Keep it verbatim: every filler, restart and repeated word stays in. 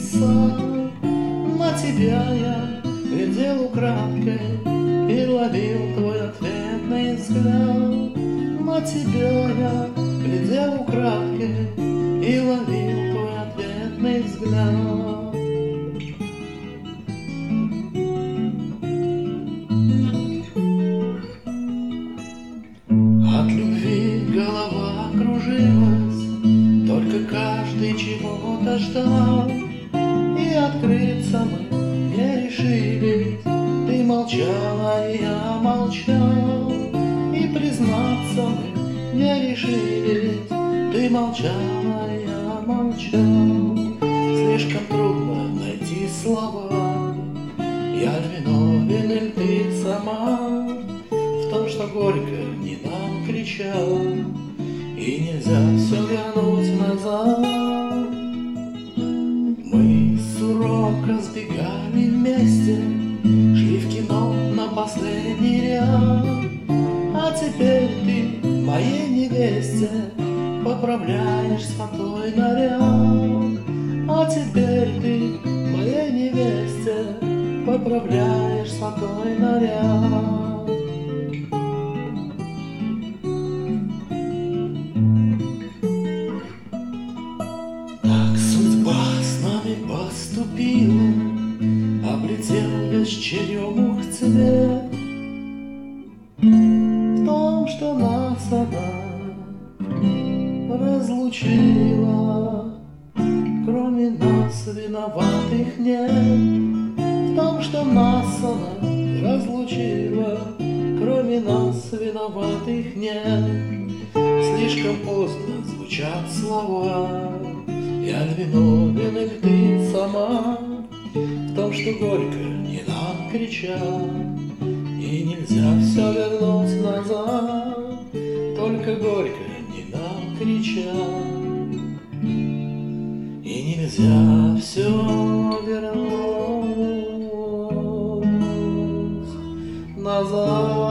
сам. На тебя я глядел украдкой и ловил твой ответный взгляд. На тебя я глядел украдкой и ловил твой ответный взгляд. От любви голова кружилась, только каждый чего-то ждал. И открыться мы не решились, ты молчала, и я молчал. И признаться мы не решились, ты молчала, и я молчал. Слишком трудно найти слова, я виновен или ты сама в том, что горько не нам кричал, и нельзя все вернуть назад. Мы с урока сбегали вместе, шли в кино на последний ряд. А теперь ты моей невесте поправляешь с фатой наряд. А теперь ты моей невесте поправляешь с фатой наряд. Поступила, облетел весь черемух цвет в том, что нас она разлучила. Кроме нас виноватых нет, в том, что нас она разлучила. Кроме нас виноватых нет. Слишком поздно звучат слова, я виновен, или ты сама в том, что горько не нам кричат, и нельзя все вернуть назад. Только горько не нам кричат, и нельзя все вернуть назад.